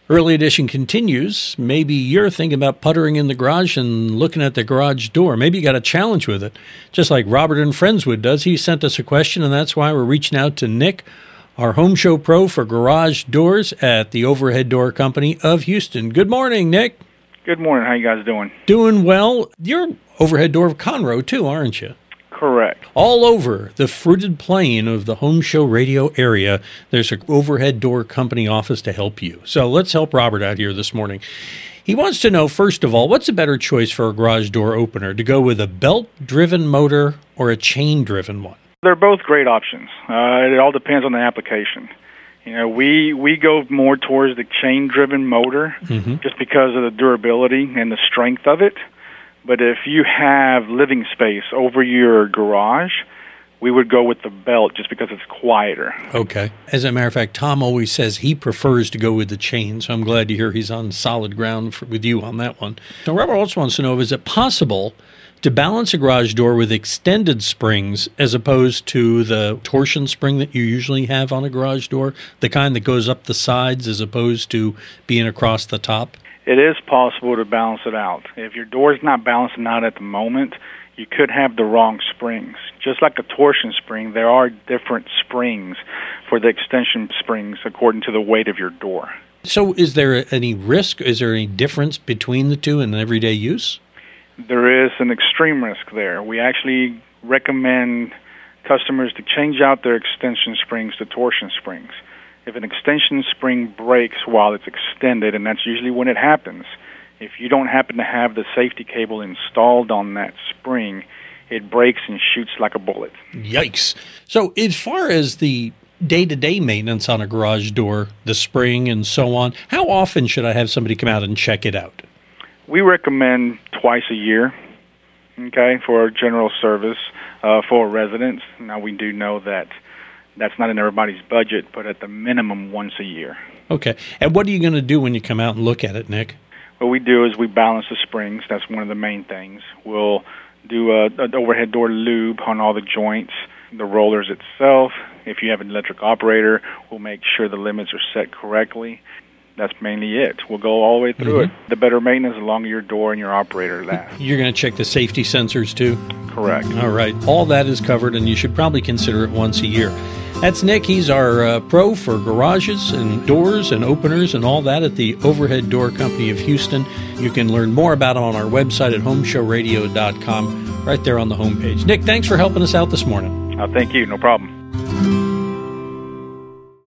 Early Edition continues. Maybe you're thinking about puttering in the garage and looking at the garage door. Maybe you got a challenge with it, just like Robert in Friendswood does. He sent us a question, and that's why we're reaching out to Nick, our home show pro for garage doors at the Overhead Door Company of Houston. Good morning, Nick. Good morning. How you guys doing? Doing well. You're Overhead Door of Conroe, too, aren't you? Correct. All over the fruited plain of the home show radio area, there's an Overhead Door Company office to help you. So let's help Robert out here this morning. He wants to know, first of all, what's a better choice for a garage door opener, to go with a belt-driven motor or a chain-driven one? They're both great options. It all depends on the application. You know, we go more towards the chain-driven motor just because of the durability and the strength of it. But if you have living space over your garage, we would go with the belt just because it's quieter. Okay. As a matter of fact, Tom always says he prefers to go with the chain, so I'm glad to hear he's on solid ground with you on that one. So Robert also wants to know, is it possible to balance a garage door with extended springs as opposed to the torsion spring that you usually have on a garage door, the kind that goes up the sides as opposed to being across the top? It is possible to balance it out. If your door is not balancing out at the moment, you could have the wrong springs. Just like a torsion spring, there are different springs for the extension springs according to the weight of your door. So is there any risk? Is there any difference between the two in everyday use? There is an extreme risk there. We actually recommend customers to change out their extension springs to torsion springs. If an extension spring breaks while it's extended, and that's usually when it happens, if you don't happen to have the safety cable installed on that spring, it breaks and shoots like a bullet. Yikes. So as far as the day-to-day maintenance on a garage door, the spring and so on, how often should I have somebody come out and check it out? We recommend twice a year, okay, for general service for residents. Now, we do know that that's not in everybody's budget, but at the minimum once a year. Okay. And what are you going to do when you come out and look at it, Nick? What we do is we balance the springs. That's one of the main things. We'll do an overhead door lube on all the joints, the rollers itself. If you have an electric operator, we'll make sure the limits are set correctly. That's mainly it. We'll go all the way through it. The better maintenance, the longer your door and your operator lasts. You're going to check the safety sensors too? Correct. All right. All that is covered, and you should probably consider it once a year. That's Nick. He's our pro for garages and doors and openers and all that at the Overhead Door Company of Houston. You can learn more about him on our website at homeshowradio.com, right there on the homepage. Nick, thanks for helping us out this morning. Thank you. No problem.